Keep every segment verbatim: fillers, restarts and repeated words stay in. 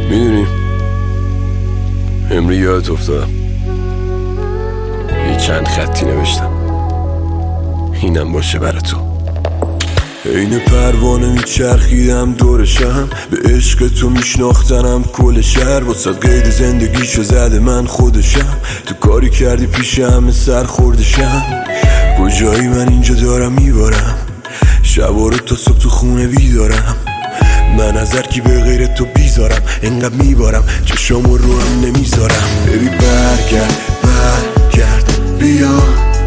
میدونی امری یادت افتادم یه چند خطی نوشتم اینم باشه برا تو. این پروانه میچرخیدم دورشم، به عشق تو میشناختنم کل شهر، واسه قید زندگیشو زده من خودشم، تو کاری کردی پیش همه سر خوردشم. کجایی من اینجا دارم میبارم، شبا رو تا صبح تو خونه بیدارم، من از هر کی به غیر تو بیزارم، انقدر میبارم چشامو رو هم نمیذارم. ببی برگرد برگرد بیا،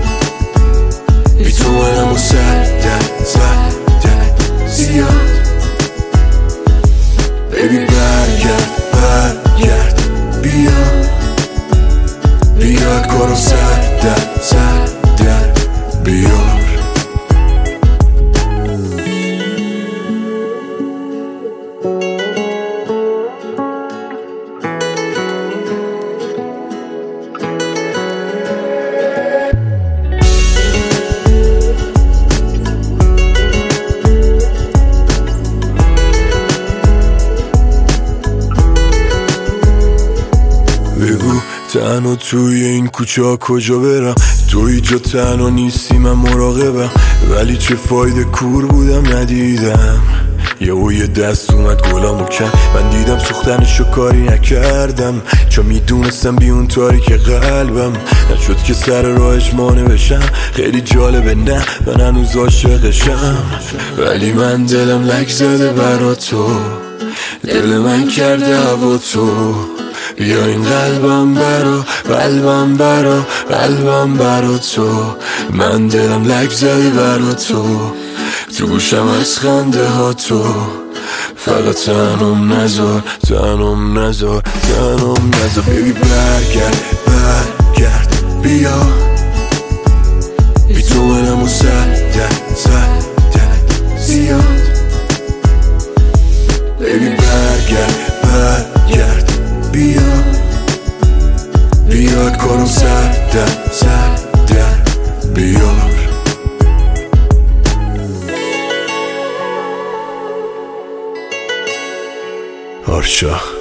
بی تو منم و سردت سردت زیاد. ببی برگرد برگرد بیا، بیا کارو سردت سردت بیار. بگو تنها توی این کوچه ها کجا برم، توی جا تنها نیستی من مراقبم، ولی چه فایده کور بودم ندیدم. یهو یه دست اومد گلامو کن، من دیدم سوختنشو کاری نکردم، چون میدونستم بی اون تاریک قلبم نشد که سر راهش مانع بشم. خیلی جالبه نه من هنوز عاشقشم، ولی من دلم لک زده برا تو، دل من کرده هوا تو. بیا این قلبم برا قلبم برا قلبم برا تو، من دلم لک زده برا تو، تو گوشم از خنده ها تو، فقط تنم نذار تنم نذار تنم نذار. ببی برگرد برگرد بیا، بی تو منم و سردت سردت زیاد. ببی برگرد برگرد بیا، بیا کارو سردت سردت بیار. آرشا